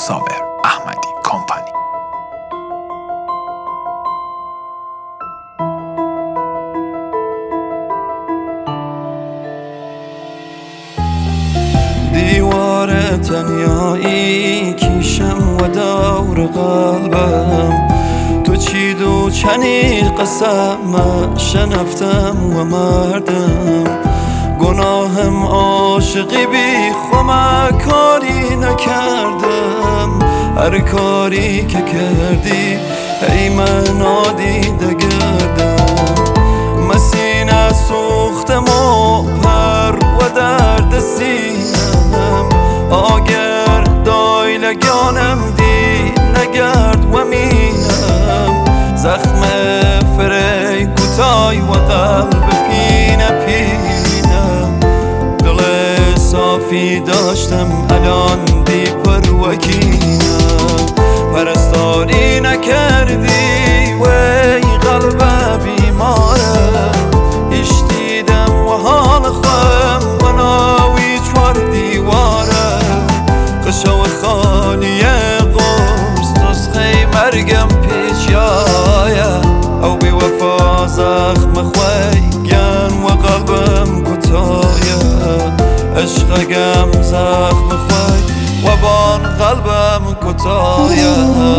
صابر احمدی کمپانی. دیوار تنیایی کیشم و دور قلبم، تو چید و چنین قسم شنفتم و مردم. گناهم عاشقی بی خمه کاری نکردم، هر کاری که کردی ای من نادیده گردم. مسینه سوختم و پر و درد سینم، آگر دای لگانم دی نگرد و مینم. زخم فری کتای و قلب پینه پینم، دل صافی داشتم الان دی پر و کینم. پرستاری نکردی وی قلب بیمارم، اشتیدم و حال خوام و ناوی چوار دیوارم. قشو خالی قرص نسخه مرگم پیش یایا، او بی وفا زخم خویگن و قلبم کتایا. عشقگم زخم خوی و بان قلبم کتایا.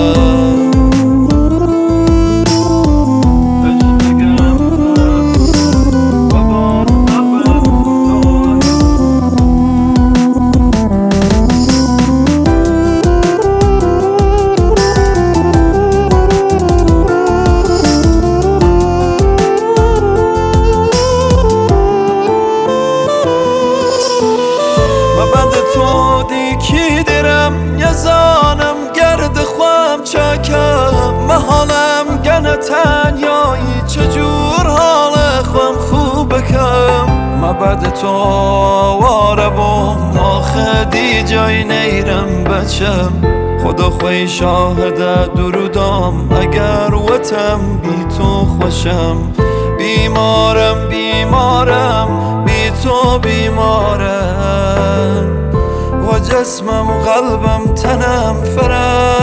تو دیکی درم یزانم گرد خوام چکم، محالم گنه تنیایی چجور حال خوام خوب کم. مبد تو آواره بوم آخدی جای نیرم بچم، خدا خوی شاهده درودام اگر وطم بی تو خوشم. بیمارم بیمارم بی تو بیمارم، و جسمم قلبم تنم فرا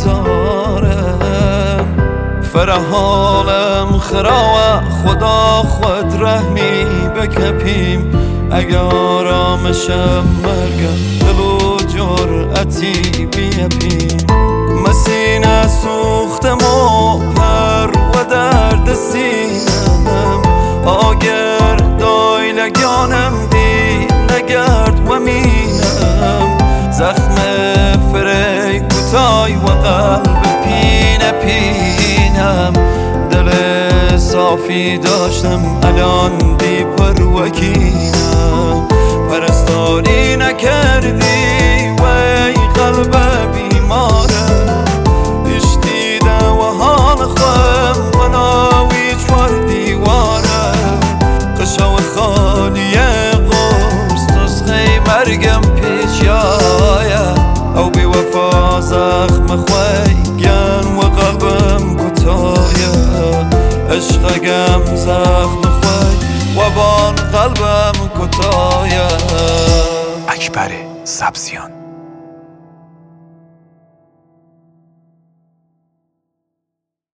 بیزارم. فرا حالم خراوه خدا خود رحمی بکپیم، اگه آرامشم مرگم دل و جرعتی بیپیم. مسینه سوختم و پر و درد سینم، آگر دای لگانم دی نگرد و مینم. زخم فری کتای و قلب پینه پینم، دل صافی داشتم الان دی پر و کینم. پرستاری نکردی وی قلب بیمارم، اشتیده و حال خوام و ناوی چوار دیوارم. قشو خالی قرص نسخه مرگم پیش یایا، او بی وفا زخم خویگن و قلبم کتایا. عشقگم زخم خوی و بان قلبم کتایا. اکبر سبزیان.